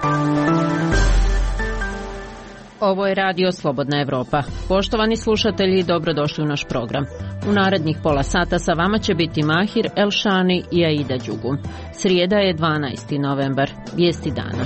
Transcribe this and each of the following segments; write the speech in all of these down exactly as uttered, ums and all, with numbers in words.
Ovo je Radio Slobodna Evropa. Poštovani slušatelji, dobrodošli u naš program. U narednih pola sata sa vama će biti Mahir Elšani i Aida Đugum. Srijeda je dvanaesti novembar. Vijesti dana.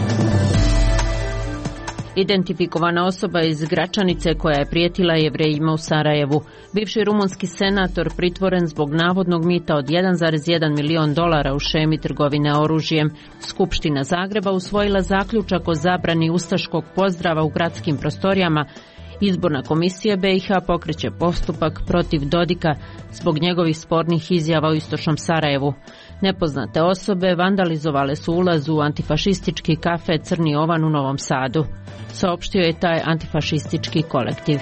Identifikovana osoba iz Gračanice koja je prijetila Jevrejima u Sarajevu. Bivši rumunski senator pritvoren zbog navodnog mita od jedan zarez jedan milion dolara u šemi trgovine oružjem. Skupština Zagreba usvojila zaključak o zabrani ustaškog pozdrava u gradskim prostorijama. Izborna komisija B i H pokreće postupak protiv Dodika zbog njegovih spornih izjava u istočnom Sarajevu. Nepoznate osobe vandalizovale su ulaz u antifašistički kafe Crni Ovan u Novom Sadu. Saopštio je taj antifašistički kolektiv.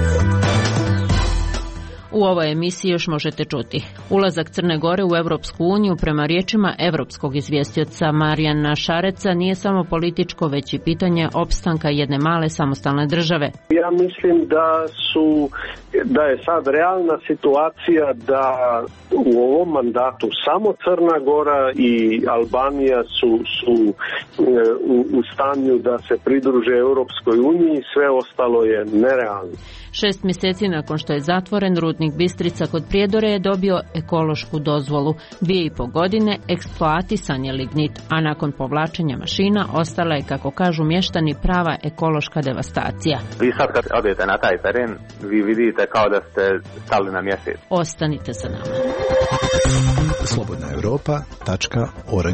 U ovoj emisiji još možete čuti. Ulazak Crne Gore u Europsku uniju prema riječima evropskog izvjestioca Marijana Šareca nije samo političko, već i pitanje opstanka jedne male samostalne države. Ja mislim da su da je sad realna situacija da u ovom mandatu samo Crna Gora i Albanija su, su u, u stanju da se pridruže Europskoj uniji, sve ostalo je nerealno. Šest mjeseci nakon što je zatvoren, rudnik Bistrica kod Prijedore je dobio ekološku dozvolu. Dvije i po godine eksploatisan je lignit, a nakon povlačenja mašina ostala je, kako kažu mještani, prava ekološka devastacija. Vi sad kad odete na taj teren, vi vidite kao da ste stali na mjesec. Ostanite sa nama. slobodna europa tačka org.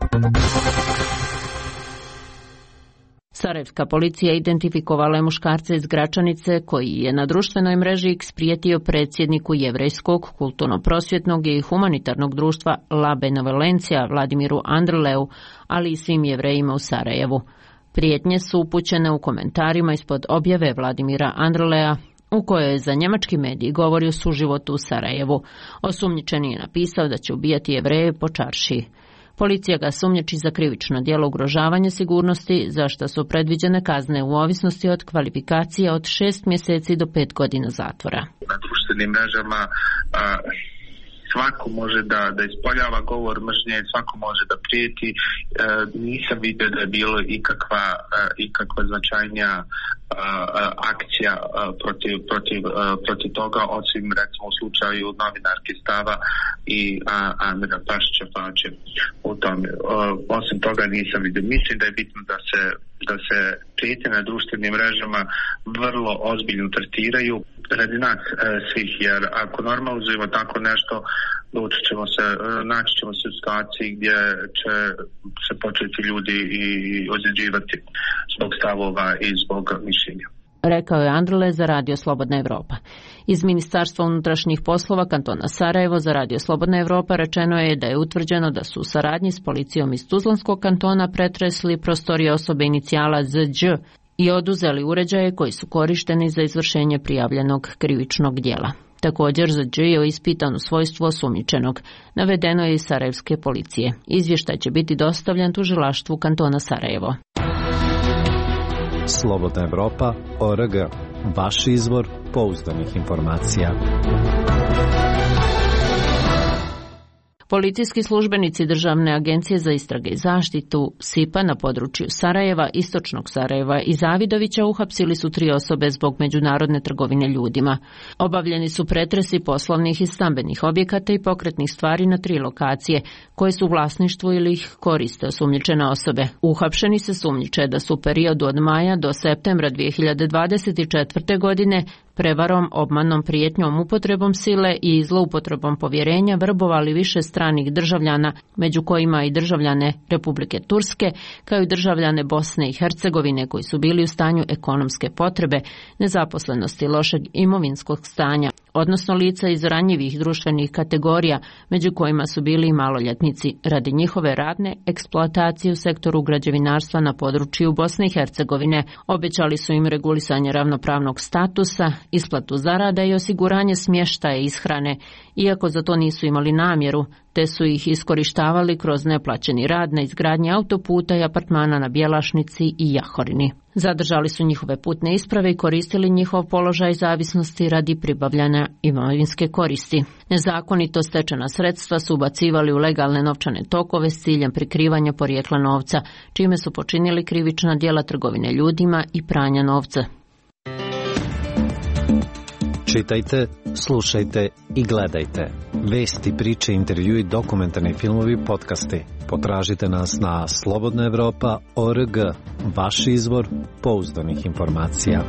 Sarajevska policija identifikovala je muškarca iz Gračanice koji je na društvenoj mreži X prijetio predsjedniku Jevrejskog, kulturno-prosvjetnog i humanitarnog društva La Benevolencija Vladimiru Andrleu, ali i svim Jevrejima u Sarajevu. Prijetnje su upućene u komentarima ispod objave Vladimira Andrlea, u kojoj je za njemački medij govorio o suživotu u Sarajevu. Osumnjičeni je napisao da će ubijati Jevreje po čaršiji. Policija ga sumnjiči za krivično djelo ugrožavanja sigurnosti, za što su predviđene kazne u ovisnosti od kvalifikacije od šest mjeseci do pet godina zatvora. Na društvenim mrežama a, svako može da, da ispoljava govor mržnje, svako može da prijeti. E, nisam vidio da je bilo ikakva, a, ikakva značajnija a, a, akcija a, protiv, protiv, a, protiv toga, osim recimo u slučaju novinarke Stava i a, Amira Pašića Fače. U tome. A, osim toga nisam vidio. Mislim da je bitno da se, da se prijetnje na društvenim mrežama vrlo ozbiljno tretiraju radi nas e, svih, jer ako normalizujemo tako nešto, doći ćemo se, naći ćemo se u situaciji gdje će se početi ljudi i ozljeđivati zbog stavova i zbog mišljenja. Rekao je Andrle za Radio Slobodna Evropa. Iz Ministarstva unutrašnjih poslova kantona Sarajevo za Radio Slobodna Evropa rečeno je da je utvrđeno da su u saradnji s policijom iz Tuzlanskog kantona pretresli prostorije osobe inicijala Z Đ i oduzeli uređaje koji su korišteni za izvršenje prijavljenog krivičnog djela. Također Z Đ je ispitan u svojstvu osumnjičenog, navedeno je iz sarajevske policije. Izvještaj će biti dostavljen tužilaštvu kantona Sarajevo. Slobodna Evropa, O R G, vaš izvor pouzdanih informacija. Policijski službenici Državne agencije za istrage i zaštitu S I P-a na području Sarajeva, istočnog Sarajeva i Zavidovića uhapsili su tri osobe zbog međunarodne trgovine ljudima. Obavljeni su pretresi poslovnih i stambenih objekata i pokretnih stvari na tri lokacije, koje su u vlasništvu ili ih koriste osumnjičene osobe. Uhapšeni se sumnjiče da su u periodu od maja do septembra dvije hiljade dvadeset četvrte. godine prevarom, obmanom, prijetnjom, upotrebom sile i zloupotrebom povjerenja vrbovali više stranih državljana, među kojima i državljane Republike Turske, kao i državljane Bosne i Hercegovine koji su bili u stanju ekonomske potrebe, nezaposlenosti, lošeg imovinskog stanja, odnosno lica iz ranjivih društvenih kategorija, među kojima su bili i maloljetnici, radi njihove radne eksploatacije u sektoru građevinarstva na području Bosne i Hercegovine. Obećali su im regulisanje ravnopravnog statusa, isplatu zarada i osiguranje smještaja i ishrane, iako za to nisu imali namjeru, te su ih iskorištavali kroz neplaćeni rad na izgradnji autoputa i apartmana na Bjelašnici i Jahorini. Zadržali su njihove putne isprave i koristili njihov položaj zavisnosti radi pribavljanja imovinske koristi. Nezakonito stečena sredstva su ubacivali u legalne novčane tokove s ciljem prikrivanja porijekla novca, čime su počinili krivična djela trgovine ljudima i pranja novca. Čitajte, slušajte i gledajte. Vesti, priče, intervjui, dokumentarni filmovi, podcasti. Potražite nas na slobodna evropa tačka org, vaš izvor pouzdanih informacija.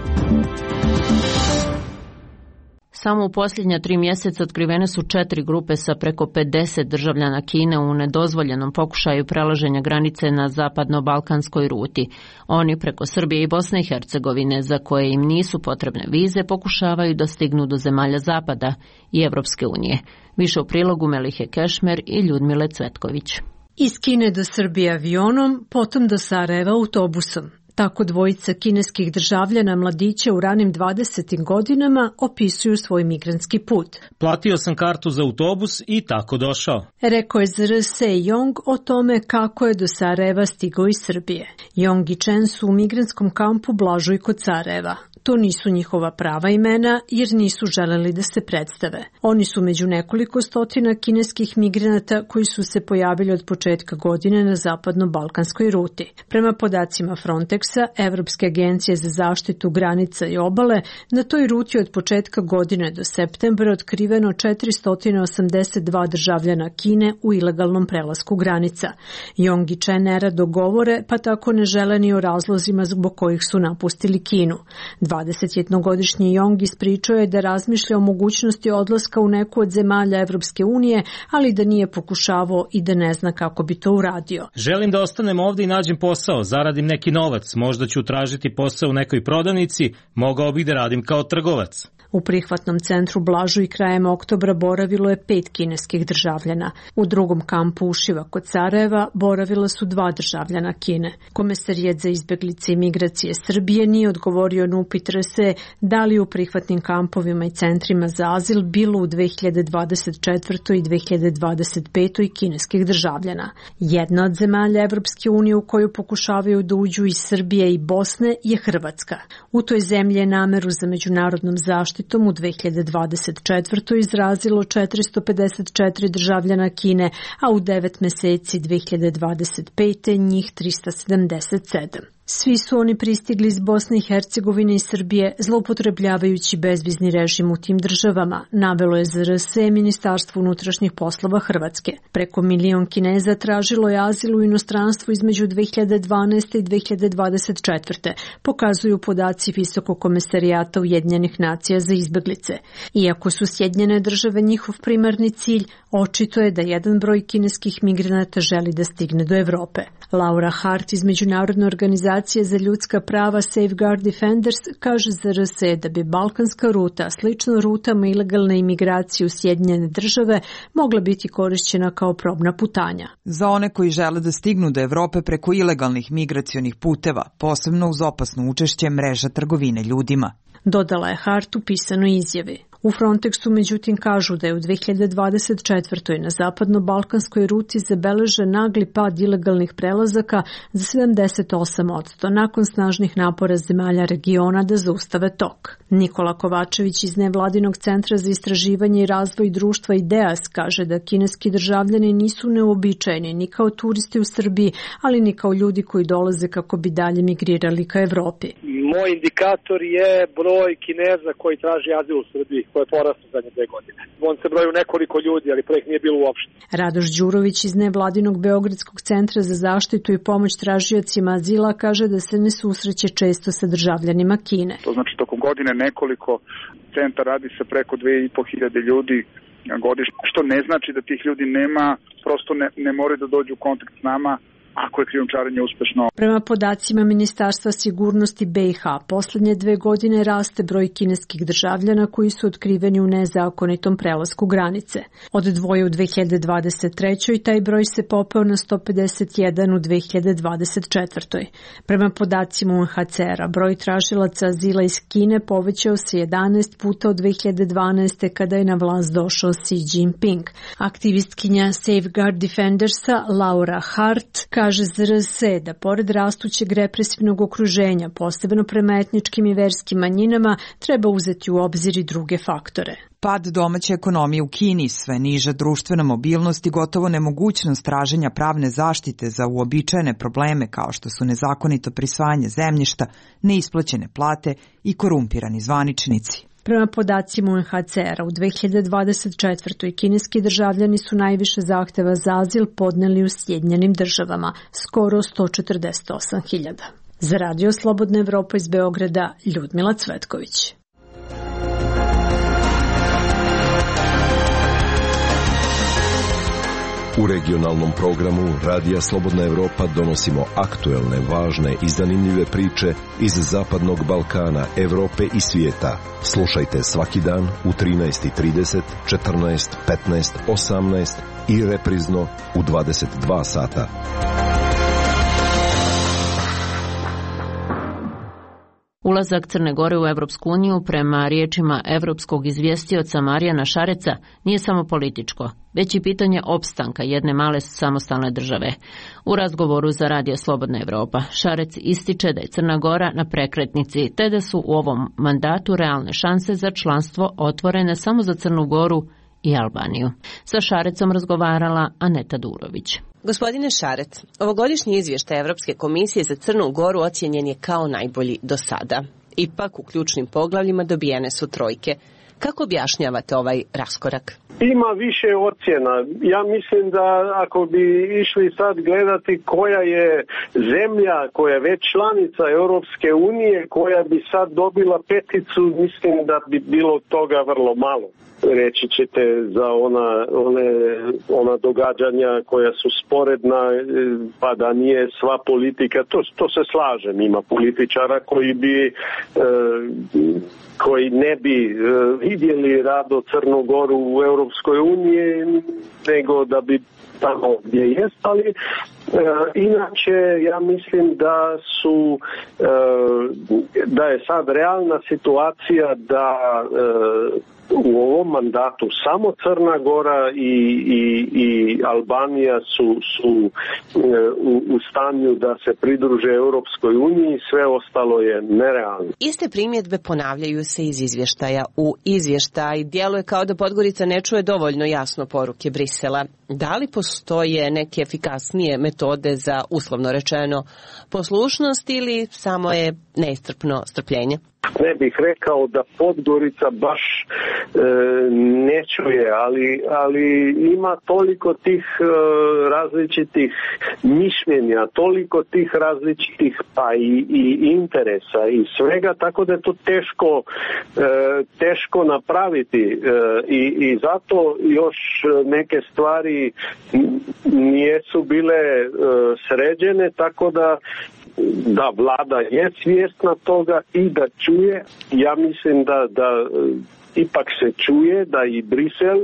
Samo u posljednja tri mjeseca otkrivene su četiri grupe sa preko pedeset državljana Kine u nedozvoljenom pokušaju prelaženja granice na zapadno-balkanskoj ruti. Oni preko Srbije i Bosne i Hercegovine, za koje im nisu potrebne vize, pokušavaju da stignu do zemalja Zapada i Evropske unije. Više u prilogu Melihe Kešmer i Ljudmile Cvetković. Iz Kine do Srbije avionom, potom do Sarajeva autobusom. Tako dvojica kineskih državljana mladića u ranim dvadesetim godinama opisuju svoj migrantski put. Platio sam kartu za autobus i tako došao. Rekao je Zr Se Yong o tome kako je do Sarajeva stigao iz Srbije. Yong i Chen su u migrantskom kampu Blažuj kod Sarajeva. To nisu njihova prava imena jer nisu želeli da se predstave. Oni su među nekoliko stotina kineskih migranata koji su se pojavili od početka godine na zapadno-balkanskoj ruti. Prema podacima Frontexa, Evropske agencije za zaštitu granica i obale, na toj ruti od početka godine do septembra otkriveno četiristo osamdeset dva državljana Kine u ilegalnom prelasku granica. Yong i Chen nerado govore, pa tako ne žele ni o razlozima zbog kojih su napustili Kinu. dvadesetjednogodišnji Yong ispričao je da razmišlja o mogućnosti odlaska u neku od zemalja Evropske unije, ali da nije pokušavao i da ne zna kako bi to uradio. Želim da ostanem ovdje i nađem posao, zaradim neki novac, možda ću tražiti posao u nekoj prodavnici, mogao bih da radim kao trgovac. U prihvatnom centru Blažuj krajem oktobra boravilo je pet kineskih državljana. U drugom kampu Ušiva kod Sarajeva boravila su dva državljana Kine. Komesarijat za izbjeglice i migracije Srbije nije odgovorio na upit R S E da li u prihvatnim kampovima i centrima za azil bilo u dve hiljade dvadeset četvrtoj i dve hiljade dvadeset petoj kineskih državljana. Jedna od zemalja Evropske unije u koju pokušavaju da uđu iz Srbije i Bosne je Hrvatska. U toj zemlji je nameru za međunarodnom zaštitom u dve hiljade dvadeset četvrtoj izrazilo četiristo pedeset četiri državljana Kine, a u devet meseci dve hiljade dvadeset pete njih tristo sedamdeset sedam. Svi su oni pristigli iz Bosne i Hercegovine i Srbije, zloupotrebljavajući bezvizni režim u tim državama, navelo je Zr S E Ministarstvo unutrašnjih poslova Hrvatske. Preko milion Kineza tražilo je azil u inostranstvu između dve hiljade dvanaeste i dve hiljade dvadeset četvrte, pokazuju podaci Visokog komesarijata Ujedinjenih nacija za izbeglice. Iako su Sjedinjene države njihov primarni cilj, očito je da jedan broj kineskih migranata želi da stigne do Evrope. Laura Hart iz Međunarodne organizacije za ljudska prava Safeguard Defenders kaže za R S E da bi balkanska ruta, slično rutama ilegalne imigracije u Sjedinjene države, mogla biti korišćena kao probna putanja. Za one koji žele da stignu do Evrope preko ilegalnih migracionih puteva, posebno uz opasno učešće mreža trgovine ljudima. Dodala je Hart u pisanoj izjavi. U Frontexu međutim kažu da je u dve hiljade dvadeset četvrtoj na zapadno-balkanskoj ruti zabeležen nagli pad ilegalnih prelazaka za sedamdeset osam posto nakon snažnih napora zemalja regiona da zaustave tok. Nikola Kovačević iz Nevladinog centra za istraživanje i razvoj društva IDEAS kaže da kineski državljani nisu neuobičajeni ni kao turisti u Srbiji, ali ni kao ljudi koji dolaze kako bi dalje migrirali ka Evropi. Moj indikator je broj Kineza koji traži azil u Srbiji, koji je porastao zadnje dve godine. On se broji u nekoliko ljudi, ali projekt nije bilo uopšte. Radoš Đurović iz Nevladinog Beogradskog centra za zaštitu i pomoć tražiocima azila kaže da se ne susreće često sa državljanima Kine. To znači tokom godine nekoliko centar radi sa preko dve i po hiljade ljudi godišnje, što ne znači da tih ljudi nema, prosto ne, ne moraju da dođu u kontakt s nama ako je krijumčarenje uspešno. Prema podacima Ministarstva sigurnosti B i H, poslednje dve godine raste broj kineskih državljana koji su otkriveni u nezakonitom prelasku granice. Od dvoje u dve hiljade dvadeset trećoj taj broj se popeo na sto pedeset jedan u dve hiljade dvadeset četvrtoj. Prema podacima U N H C R-a, broj tražilaca azila iz Kine povećao se jedanaest puta od dve hiljade dvanaeste kada je na vlast došao Xi Jinping. Aktivistkinja Safeguard Defendersa Laura Hart kaže kaže Z R S da pored rastućeg represivnog okruženja, posebno prema etničkim i verskim manjinama, treba uzeti u obzir i druge faktore. Pad domaće ekonomije u Kini, sve niža društvena mobilnost i gotovo nemogućnost traženja pravne zaštite za uobičajene probleme kao što su nezakonito prisvajanje zemljišta, neisplaćene plate i korumpirani zvaničnici. Prema podacima U N H C R-a, u dve hiljade dvadeset četvrtoj. kineski državljani su najviše zahteva za azil podneli u Sjedinjenim državama, skoro sto četrdeset osam hiljada. Za Radio Slobodna Evropa iz Beograda, Ljudmila Cvetković. U regionalnom programu Radija Slobodna Evropa donosimo aktuelne, važne i zanimljive priče iz Zapadnog Balkana, Evrope i svijeta. Slušajte svaki dan u trinaest i trideset, četrnaest, petnaest, osamnaest i reprizno u dvadeset dva sata. Ulazak Crne Gore u Evropsku uniju prema riječima evropskog izvjestioca Marijana Šareca nije samo političko, već i pitanje opstanka jedne male samostalne države. U razgovoru za Radio Slobodna Evropa, Šarec ističe da je Crna Gora na prekretnici, te da su u ovom mandatu realne šanse za članstvo otvorene samo za Crnu Goru i Albaniju. Sa Šarecom razgovarala Aneta Durović. Gospodine Šarec, ovogodišnji izvještaj Evropske komisije za Crnu Goru ocjenjen je kao najbolji do sada. Ipak u ključnim poglavljima dobijene su trojke. Kako objašnjavate ovaj raskorak? Ima više ocjena. Ja mislim da ako bi išli sad gledati koja je zemlja, koja je već članica Europske unije, koja bi sad dobila peticu, mislim da bi bilo toga vrlo malo. Reći ćete za ona, one, ona događanja koja su sporedna, pa da nije sva politika, to, to se slažem, ima političara koji bi e, koji ne bi e, vidjeli rado Crnu Goru u Europskoj uniji, nego da bi tamo gdje jest, ali e, inače ja mislim da su e, da je sad realna situacija da e, u ovom mandatu samo Crna Gora i, i, i Albanija su, su u, u stanju da se pridruže Europskoj uniji, sve ostalo je nerealno. Iste primjedbe ponavljaju se iz izvještaja u izvještaj. Djeluje kao da Podgorica ne čuje dovoljno jasno poruke Brisela. Da li postoje neke efikasnije metode za, uslovno rečeno, poslušnost ili samo je neiscrpno strpljenje? Ne bih rekao da Podgorica baš e, ne čuje, ali, ali ima toliko tih e, različitih mišljenja, toliko tih različitih pa i, i interesa i svega, tako da je to teško, e, teško napraviti e, i, i zato još neke stvari nisu bile e, sređene, tako da da vlada je svjesna toga i da čuje. Ja mislim da, da ipak se čuje da i Brisel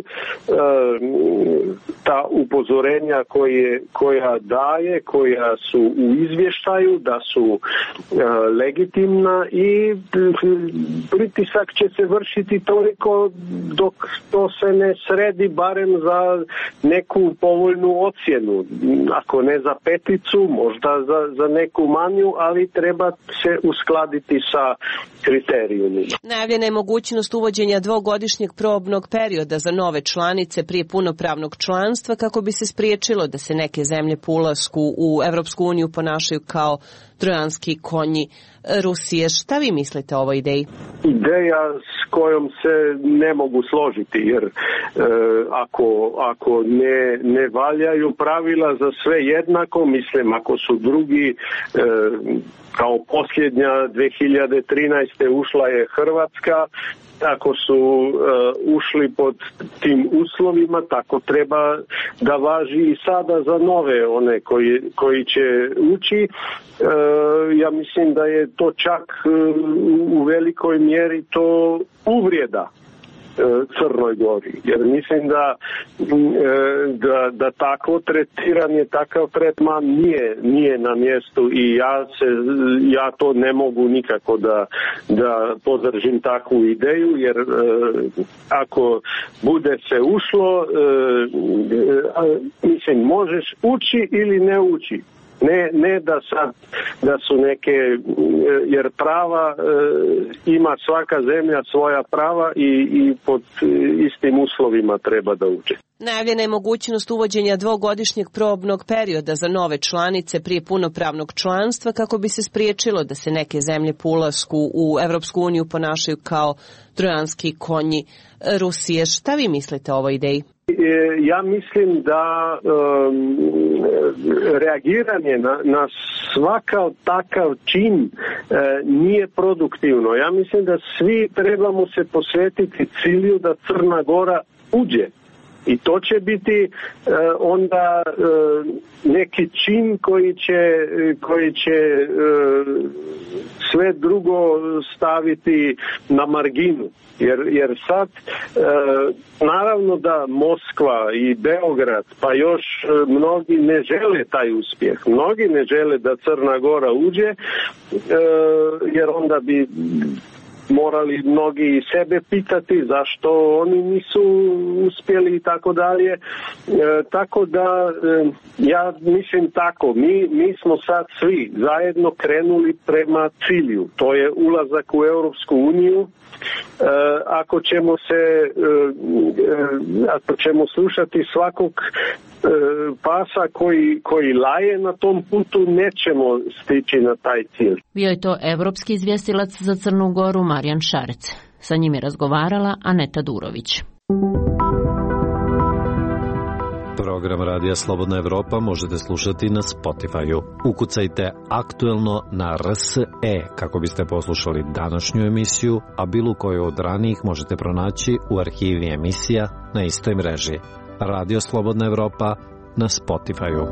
ta upozorenja koje, koja daje, koja su u izvještaju, da su legitimna i pritisak će se vršiti toliko dok to se ne sredi barem za neku povoljnu ocjenu. Ako ne za peticu, možda za, za neku manju, ali treba se uskladiti sa kriterijumima. Najavljena je mogućnost uvođenja dvogodišnjeg probnog perioda za nove članice prije punopravnog članstva kako bi se spriječilo da se neke zemlje po ulasku u Evropsku uniju ponašaju kao trojanski konji Rusije. Šta vi mislite o ovoj ideji? Ideja s kojom se ne mogu složiti, jer e, ako, ako ne, ne valjaju pravila za sve jednako, mislim ako su drugi e, kao posljednja dvije hiljade trinaeste ušla je Hrvatska, ako su uh, ušli pod tim uslovima, tako treba da važi i sada za nove one koji, koji će ući. Uh, ja mislim da je to čak uh, u velikoj mjeri to uvrjeda Crnoj Gori, jer mislim da, da, da takvo tretiranje, takav tretman nije, nije na mjestu i ja, se, ja to ne mogu nikako da, da podržim takvu ideju, jer eh, ako bude se ušlo, eh, mislim, možeš ući ili ne ući. Ne, ne da sad da su neke, jer prava ima svaka zemlja svoja prava i, i pod istim uslovima treba da uđe. Najavljena je mogućnost uvođenja dvogodišnjeg probnog perioda za nove članice prije punopravnog članstva kako bi se spriječilo da se neke zemlje po ulasku u Evropsku uniju ponašaju kao trojanski konji Rusije. Šta vi mislite o ovoj ideji? Ja mislim da um, reagiranje na, na svakav takav čin e, nije produktivno. Ja mislim da svi trebamo se posvetiti cilju da Crna Gora uđe. I to će biti e, onda e, neki čin koji će, koji će e, sve drugo staviti na marginu. Jer, jer sad, e, naravno da Moskva i Beograd, pa još mnogi ne žele taj uspjeh. Mnogi ne žele da Crna Gora uđe, e, jer onda bi morali mnogi sebe pitati zašto oni nisu uspjeli i tako dalje. E, tako da e, ja mislim tako, mi, mi smo sad svi zajedno krenuli prema cilju, to je ulazak u Europsku uniju. E, ako ćemo se e, e, ako ćemo slušati svakog e, pasa koji, koji laje na tom putu, nećemo stići na taj cilj. Bio je to evropski izvjestilac za Crnu Goru Marijan Šarec. Sa njim je razgovarala Aneta Durović. Program Radija Slobodna Evropa možete slušati na Spotify-u. Ukucajte aktuelno na R S E kako biste poslušali današnju emisiju, a bilo koju od ranijih možete pronaći u arhivi emisija na istoj mreži. Radio Slobodna Evropa na Spotify-u.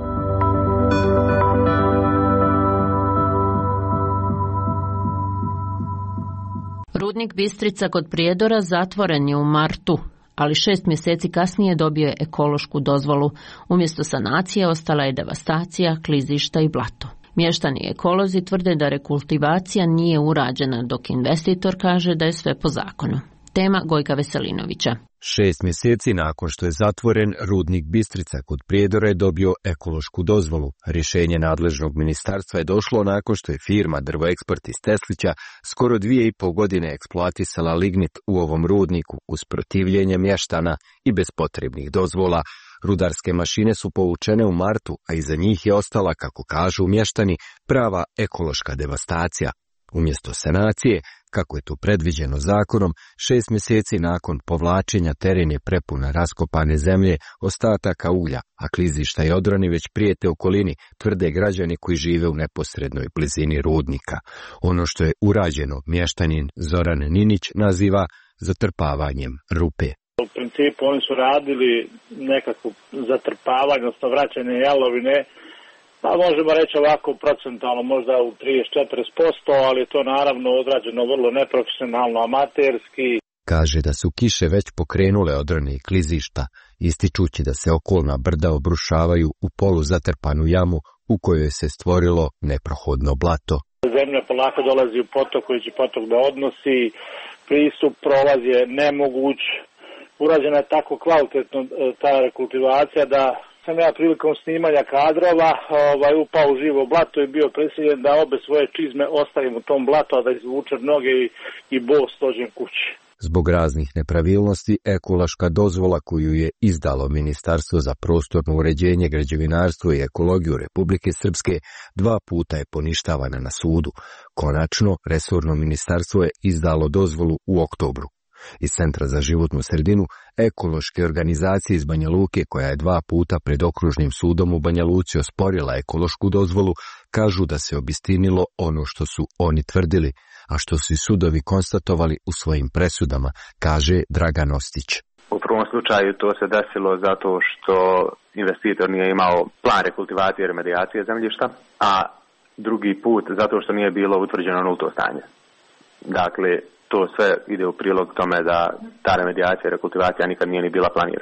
Rudnik Bistrica kod Prijedora zatvoren je u martu, ali šest mjeseci kasnije dobio je ekološku dozvolu. Umjesto sanacije ostala je devastacija, klizišta i blato. Mještani i ekolozi tvrde da rekultivacija nije urađena, dok investitor kaže da je sve po zakonu. Tema Gojka Veselinovića. Šest mjeseci nakon što je zatvoren, rudnik Bistrica kod Prijedora je dobio ekološku dozvolu. Rješenje nadležnog ministarstva je došlo nakon što je firma Drvoeksport iz Teslića skoro dvije i pol godine eksploatisala lignit u ovom rudniku uz protivljenje mještana i bez potrebnih dozvola. Rudarske mašine su povučene u martu, a iza njih je ostala, kako kažu mještani, prava ekološka devastacija. Umjesto sanacije, kako je to predviđeno zakonom, šest mjeseci nakon povlačenja teren je prepuna raskopane zemlje, ostataka ulja, a klizišta i odrani već prijete okolini, tvrde građani koji žive u neposrednoj blizini rudnika. Ono što je urađeno mještanin Zoran Ninić naziva zatrpavanjem rupe. U principu oni su radili nekakvu zatrpavanje, odnosno vraćanje jalovine, pa možemo reći ovako procentalno možda u trideset do četrdeset posto, ali je to naravno odrađeno vrlo neprofesionalno, amaterski. Kaže da su kiše već pokrenule odrane i klizišta, ističući da se okolna brda obrušavaju u polu zatrpanu jamu u kojoj se stvorilo neprohodno blato. Zemlja polako dolazi u potok koji će potok da odnosi, pristup, prolaz je nemoguć. Urađena je tako kvalitetno ta rekultivacija da sam ja prilikom snimanja kadrova ovaj, upao u živo blato i bio prisiljen da obe svoje čizme ostavim u tom blatu, a da izvučem noge i, i bos dođem kući. Zbog raznih nepravilnosti, ekološka dozvola koju je izdalo Ministarstvo za prostorno uređenje, građevinarstvo i ekologiju Republike Srpske dva puta je poništavana na sudu. Konačno, resorno ministarstvo je izdalo dozvolu u oktobru. Iz Centra za životnu sredinu, ekološke organizacije iz Banja Luke, koja je dva puta pred okružnim sudom u Banja Luci osporila ekološku dozvolu, kažu da se obistinilo ono što su oni tvrdili, a što su i sudovi konstatovali u svojim presudama, kaže Dragan Ostić. U prvom slučaju to se desilo zato što investitor nije imao plan rekultivacije i remedijacije zemljišta, a drugi put zato što nije bilo utvrđeno nulto stanje. Dakle, to sve ide u prilog tome da ta remedijacija i rekultivacija nikad nije ni bila planirana.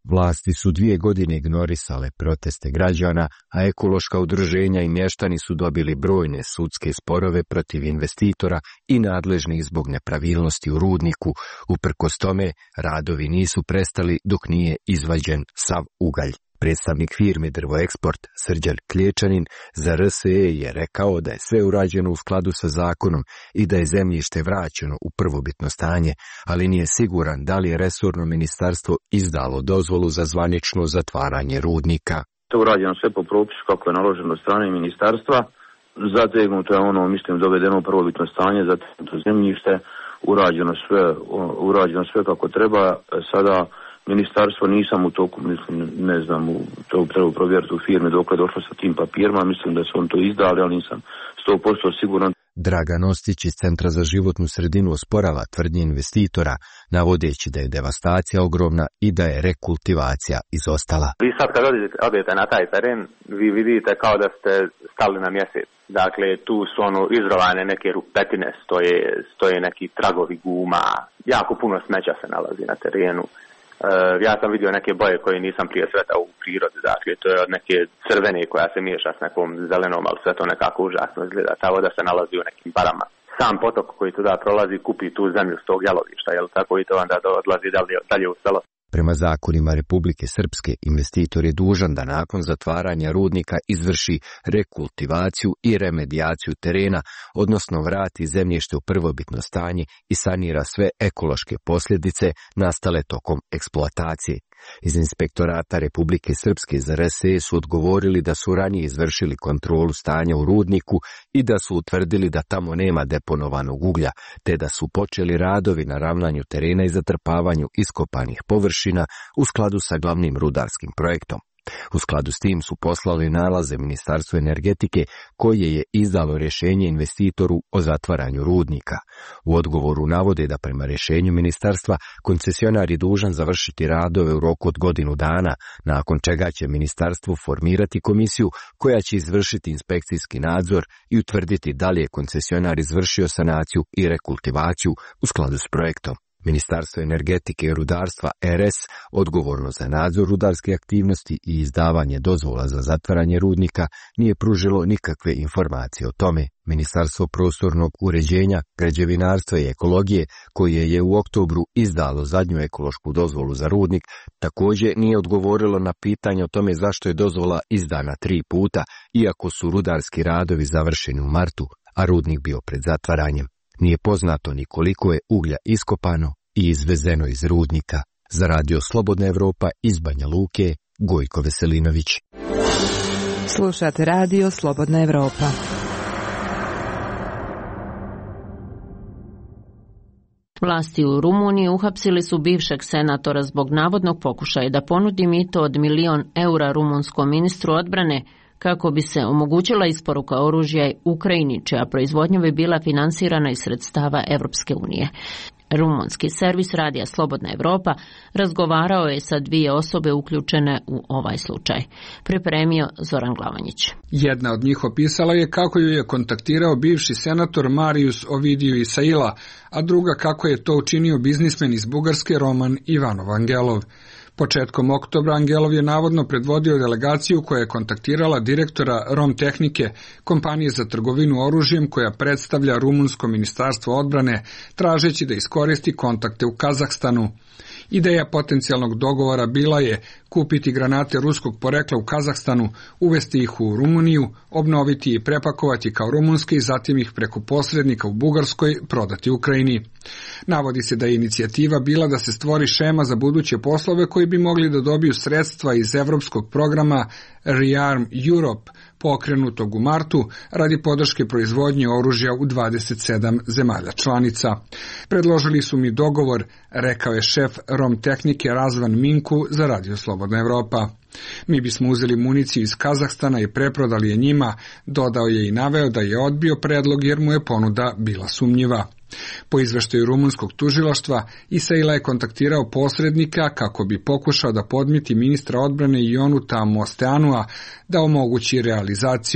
Vlasti su dvije godine ignorisale proteste građana, a ekološka udruženja i mještani su dobili brojne sudske sporove protiv investitora i nadležnih zbog nepravilnosti u rudniku. Uprkos tome, radovi nisu prestali dok nije izvađen sav ugalj. Predstavnik firme Drvoeksport Srđan Klječanin za R S E je rekao da je sve urađeno u skladu sa zakonom i da je zemljište vraćeno u prvobitno stanje, ali nije siguran da li je resorno ministarstvo izdalo dozvolu za zvanično zatvaranje rudnika. To je urađeno sve po propisu kako je naloženo od strane ministarstva, zategnuto je ono, mislim, dovedeno u prvobitno stanje, zategnuto zemljište, urađeno sve, urađeno sve kako treba. Sada ministarstvo nisam u toku, mislim, ne znam, to treba provjeriti u firme dok je došlo sa tim papirima, mislim da su on to izdali, ali nisam sto posto siguran. Dragan Ostić iz Centra za životnu sredinu osporava tvrdnje investitora, navodeći da je devastacija ogromna i da je rekultivacija izostala. Vi sad kad odete na taj teren, vi vidite kao da ste stali na mjesec. Dakle, tu su ono izrovane neke rupetine, stoje, stoje neki tragovi guma, jako puno smeća se nalazi na terenu. Uh, ja sam vidio neke boje koje nisam prije sretao u prirodi, dakle to je od neke crvene koja se miješa s nekom zelenom, ali sve to nekako užasno izgleda. Ta voda se nalazi u nekim barama. Sam potok koji tuda prolazi kupi tu zemlju s tog jalovišta, jel tako, i to onda odlazi dalje, dalje u selo. Prema zakonima Republike Srpske, investitor je dužan da nakon zatvaranja rudnika izvrši rekultivaciju i remedijaciju terena, odnosno vrati zemljište u prvobitno stanje i sanira sve ekološke posljedice nastale tokom eksploatacije. Iz Inspektorata Republike Srpske za R S E su odgovorili da su ranije izvršili kontrolu stanja u rudniku i da su utvrdili da tamo nema deponovanog uglja, te da su počeli radovi na ravnanju terena i zatrpavanju iskopanih površina u skladu sa glavnim rudarskim projektom. U skladu s tim su poslali nalaze Ministarstvu energetike koje je izdalo rješenje investitoru o zatvaranju rudnika. U odgovoru navode da prema rješenju ministarstva koncesionar je dužan završiti radove u roku od godinu dana, nakon čega će ministarstvo formirati komisiju koja će izvršiti inspekcijski nadzor i utvrditi da li je koncesionar izvršio sanaciju i rekultivaciju u skladu s projektom. Ministarstvo energetike i rudarstva R S, odgovorno za nadzor rudarske aktivnosti i izdavanje dozvola za zatvaranje rudnika, nije pružilo nikakve informacije o tome. Ministarstvo prostornog uređenja, građevinarstva i ekologije, koje je u oktobru izdalo zadnju ekološku dozvolu za rudnik, također nije odgovorilo na pitanje o tome zašto je dozvola izdana tri puta, iako su rudarski radovi završeni u martu, a rudnik bio pred zatvaranjem. Nije poznato ni koliko je uglja iskopano i izvezeno iz rudnika. Za Radio Slobodna Evropa iz Banja Luke, Gojko Veselinović. Slušate Radio Slobodna Evropa. Vlasti u Rumuniji uhapsili su bivšeg senatora zbog navodnog pokušaja da ponudi mito od milion eura rumunskom ministru odbrane kako bi se omogućila isporuka oružja Ukrajini, čija proizvodnja bi bila finansirana iz sredstava Evropske unije. Rumunski servis Radija Slobodna Evropa razgovarao je sa dvije osobe uključene u ovaj slučaj. Pripremio Zoran Glavanjić. Jedna od njih opisala je kako ju je kontaktirao bivši senator Marius Ovidiu Isaila, a druga kako je to učinio biznismen iz Bugarske Roman Ivanov Angelov. Početkom oktobra Angelov je navodno predvodio delegaciju koja je kontaktirala direktora Romtehnike, kompanije za trgovinu oružjem koja predstavlja Rumunsko ministarstvo odbrane, tražeći da iskoristi kontakte u Kazahstanu. Ideja potencijalnog dogovora bila je kupiti granate ruskog porekla u Kazahstanu, uvesti ih u Rumuniju, obnoviti i prepakovati kao rumunske i zatim ih preko posrednika u Bugarskoj prodati Ukrajini. Navodi se da je inicijativa bila da se stvori šema za buduće poslove koji bi mogli da dobiju sredstva iz evropskog programa Rearm Europe, pokrenutog u martu radi podrške proizvodnje oružja u dvadeset sedam zemalja članica. Predložili su mi dogovor, rekao je šef Romtehnike Razvan Minku za Radio Slobodna Evropa. Mi bismo uzeli municiju iz Kazahstana i preprodali je njima, dodao je i naveo da je odbio predlog jer mu je ponuda bila sumnjiva. Po izveštaju rumunskog tužilaštva, Isaila je kontaktirao posrednika kako bi pokušao da podmiti ministra odbrane Ionu Tamosteanua da omogući realizaciju.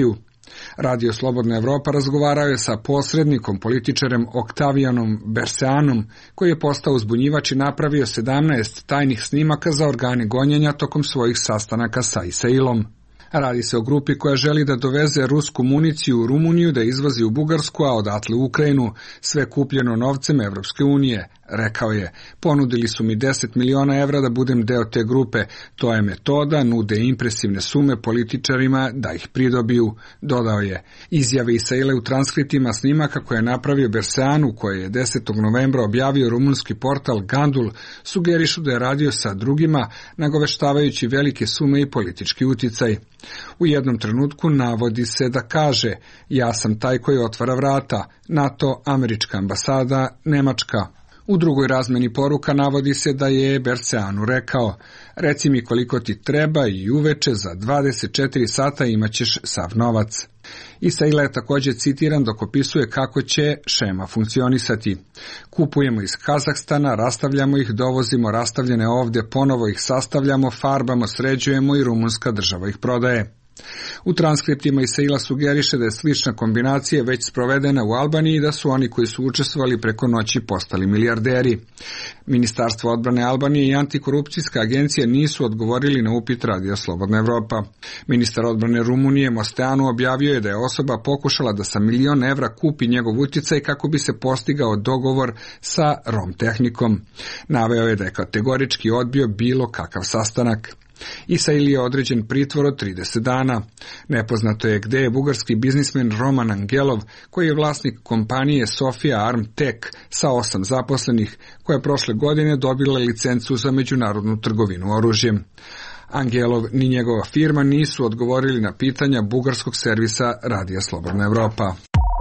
Radio Slobodna Evropa razgovarao je sa posrednikom, političarem Oktavijanom Berseanom, koji je postao uzbunjivač i napravio sedamnaest tajnih snimaka za organe gonjenja tokom svojih sastanaka sa Isailom. Radi se o grupi koja želi da doveze rusku municiju u Rumuniju, da izvozi u Bugarsku, a odatle u Ukrajinu, sve kupljeno novcem Evropske unije. Rekao je, ponudili su mi deset miliona evra da budem deo te grupe, to je metoda, nude impresivne sume političarima da ih pridobiju, dodao je. Izjave Isaile u transkriptima snimaka koje je napravio Berseanu, koje je desetog novembra objavio rumunski portal Gandul, sugerišu da je radio sa drugima, nagoveštavajući velike sume i politički uticaj. U jednom trenutku navodi se da kaže, ja sam taj koji otvara vrata, NATO, američka ambasada, Nemačka. U drugoj razmeni poruka navodi se da je Berseanu rekao, reci mi koliko ti treba i uveče za dvadeset četiri sata imaćeš sav novac. Isaila je također citiran dok opisuje kako će šema funkcionisati. Kupujemo iz Kazahstana, rastavljamo ih, dovozimo rastavljene ovdje, ponovo ih sastavljamo, farbamo, sređujemo i rumunska država ih prodaje. U transkriptima Isaila sugeriše da je slična kombinacija već sprovedena u Albaniji i da su oni koji su učestvovali preko noći postali milijarderi. Ministarstvo odbrane Albanije i antikorupcijska agencija nisu odgovorili na upit Radija Slobodna Evropa. Ministar odbrane Rumunije Mosteanu objavio je da je osoba pokušala da sa milion evra kupi njegov utjecaj kako bi se postigao dogovor sa Rom tehnikom. Naveo je da je kategorički odbio bilo kakav sastanak. Isail je određen pritvor od trideset dana. Nepoznato je gde je bugarski biznismen Roman Angelov, koji je vlasnik kompanije Sofia Arm Tech sa osam zaposlenih, koja je prošle godine dobila licencu za međunarodnu trgovinu oružjem. Angelov ni njegova firma nisu odgovorili na pitanja bugarskog servisa Radija Slobodna Evropa.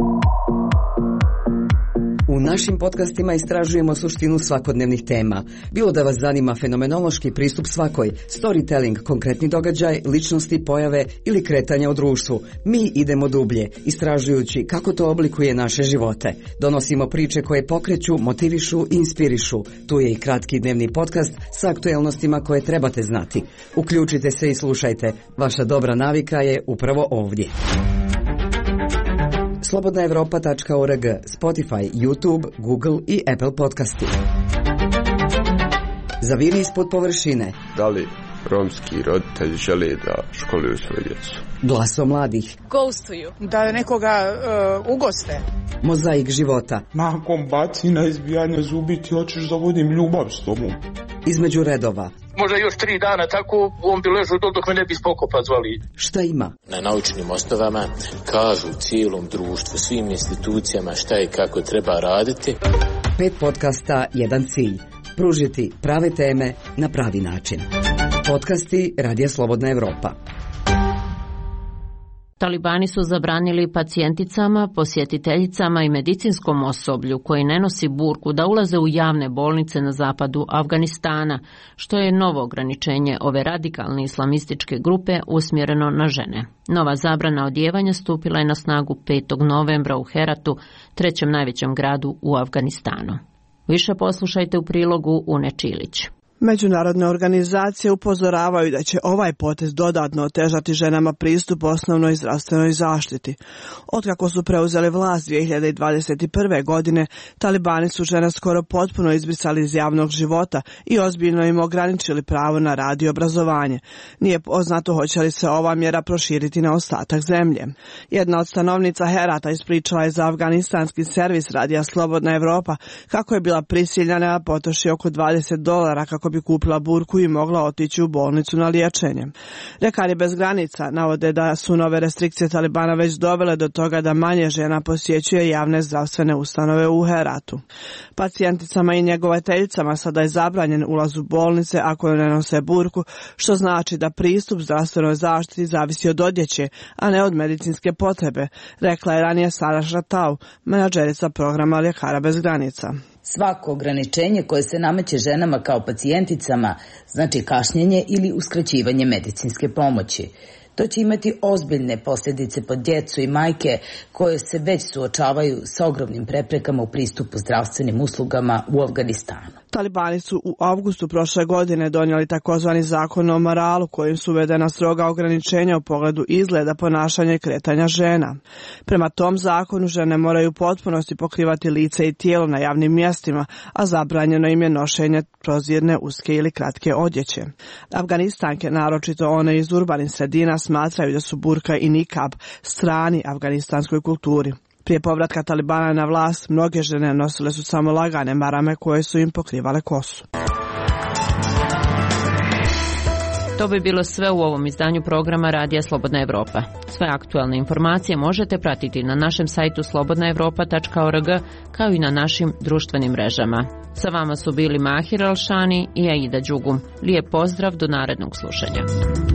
U našim podcastima istražujemo suštinu svakodnevnih tema. Bilo da vas zanima fenomenološki pristup svakoj, storytelling, konkretni događaj, ličnosti, pojave ili kretanja u društvu. Mi idemo dublje, istražujući kako to oblikuje naše živote. Donosimo priče koje pokreću, motivišu i inspirišu. Tu je i kratki dnevni podcast sa aktuelnostima koje trebate znati. Uključite se i slušajte. Vaša dobra navika je upravo ovdje. slobodna evropa tačka org, Spotify, YouTube, Google i Apple podcasti. Zaviri ispod površine. Da li romski roditelji žele da školuju svoju djecu? Glaso mladih. Ghostuju. Da nekoga uh, ugoste. Mozaik života. Nakon bacina, izbijanja zubi ti hoćeš da vodim ljubav s tobom. Između redova. Možda još tri dana tako on bi ležao dok me ne bi spokopa zvali. Šta ima? Na naučnim osnovama kažu cijelom društvu, svim institucijama šta i kako treba raditi. Pet podcasta, jedan cilj. Pružiti prave teme na pravi način. Podcasti Radija Slobodna Evropa. Talibani su zabranili pacijenticama, posjetiteljicama i medicinskom osoblju koji ne nosi burku da ulaze u javne bolnice na zapadu Afganistana, što je novo ograničenje ove radikalne islamističke grupe usmjereno na žene. Nova zabrana odjevanja stupila je na snagu petog novembra u Heratu, trećem najvećem gradu u Afganistanu. Više poslušajte u prilogu Une Čilić. Međunarodne organizacije upozoravaju da će ovaj potez dodatno otežati ženama pristup osnovnoj zdravstvenoj zaštiti. Otkako su preuzeli vlast dvije hiljade dvadeset prve. godine, talibani su žene skoro potpuno izbrisali iz javnog života i ozbiljno im ograničili pravo na rad i obrazovanje. Nije poznato hoće li se ova mjera proširiti na ostatak zemlje. Jedna od stanovnica Herata ispričala je za afganistanski servis Radija Slobodna Evropa kako je bila prisiljena da potroši oko dvadeset dolara kako bi kupila burku i mogla otići u bolnicu na liječenje. Ljekari bez granica navode da su nove restrikcije Talibana već dovele do toga da manje žena posjećuje javne zdravstvene ustanove u Heratu. Pacijenticama i njegovateljicama sada je zabranjen ulaz u bolnice ako ne nose burku, što znači da pristup zdravstvenoj zaštiti zavisi od odjeće, a ne od medicinske potrebe, rekla je ranije Sara Šratau, menadžerica programa Ljekara bez granica. Svako ograničenje koje se nameće ženama kao pacijenticama znači kašnjenje ili uskraćivanje medicinske pomoći. To će imati ozbiljne posljedice po djecu i majke koje se već suočavaju sa ogromnim preprekama u pristupu zdravstvenim uslugama u Afganistanu. Talibani su u avgustu prošle godine donijeli takozvani zakon o moralu kojim su uvedena stroga ograničenja u pogledu izgleda, ponašanja i kretanja žena. Prema tom zakonu žene moraju u potpunosti pokrivati lice i tijelo na javnim mjestima, a zabranjeno im je nošenje prozirne, uske ili kratke odjeće. Afganistanke, naročito one iz urbanih sredina, smatraju da su burka i nikab strani afganistanskoj kulturi. Prije povratka Talibana na vlast, mnoge žene nosile su samo lagane marame koje su im pokrivale kosu. To bi bilo sve u ovom izdanju programa Radija Slobodna Evropa. Sve aktualne informacije možete pratiti na našem sajtu slobodna evropa tačka org kao i na našim društvenim mrežama. Sa vama su bili Mahir Alšani i Aida Đugum. Lijep pozdrav, do narednog slušanja.